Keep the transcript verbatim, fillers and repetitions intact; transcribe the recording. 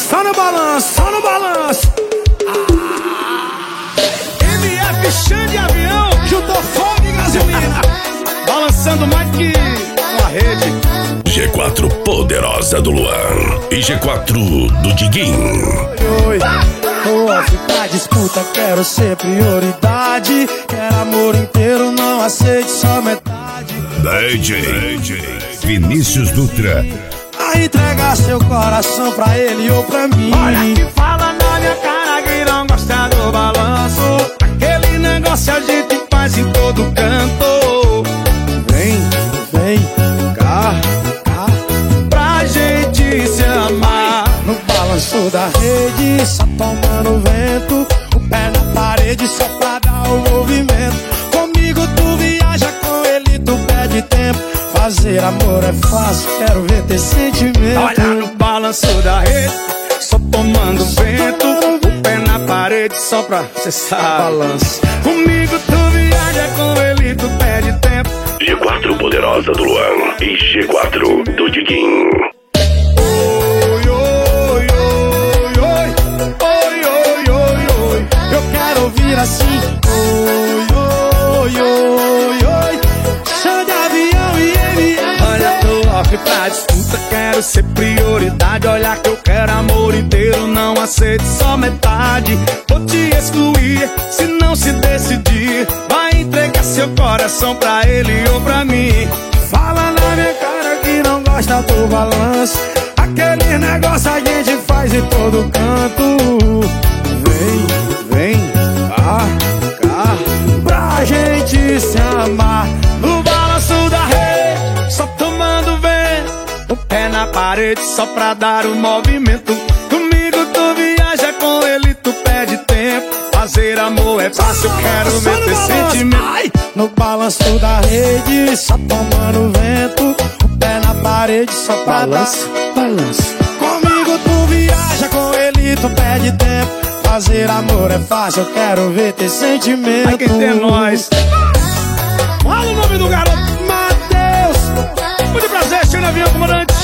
Só no balanço, só no balanço. Ah. M F Xande de avião, juntou fogo e gasolina. Balançando mais que uma rede. G quatro poderosa do Luan e G quatro do Diguinho. Oi, tô off pra disputa, quero ser prioridade. Quero amor inteiro, não aceite só metade. D J Vinícius Dutra. A entregar seu coração pra ele ou pra mim. Olha que fala na minha cara que não gosta do balanço. Aquele negócio a gente faz em todo canto. Vem, vem, cá, cá, pra gente se amar. No balanço da rede, só tomando vento. O pé na parede só pra dar o movimento. Comigo tu viaja, com ele tu perde tempo. Fazer amor é fácil, quero ver ter sentimento. Olha no balanço da rede, só tomando vento. O pé na parede só pra cê sabe. Balanço. Comigo tu viaja, com ele tu perde tempo. G quatro poderosa do Luan e G quatro do Diguinho. Oi, oi, oi, oi, oi, oi, oi, oi. Eu quero ouvir assim. Oi, oi, oi, oi. Xande de avião e M F. Olha, tô off pra disputa, quero ser prioridade. Olha que eu quero amor inteiro, não aceito só metade. Vou te excluir se não se decidir. Vai entregar seu coração pra ele ou pra mim. Fala na minha cara que não gosta do balanço. Aquele negócio a gente faz em todo canto. Vem, vem, cá, cá, pra gente se amar. No balanço da rede, só tomando vento. O pé na parede só pra dar o movimento. Comigo tu viaja, com ele tu perde tempo. Fazer amor é fácil, quero ver ter sentimento. Ai, no balanço da rede, só tomando vento. O pé na parede só pra balanço, dar balanço. Comigo tu viaja, com ele tu perde tempo. Fazer amor é fácil, eu quero ver ter sentimento. Ai, quem tem nós. Fala o nome do garoto. Matheus. Muito prazer, Xande de avião, comandante.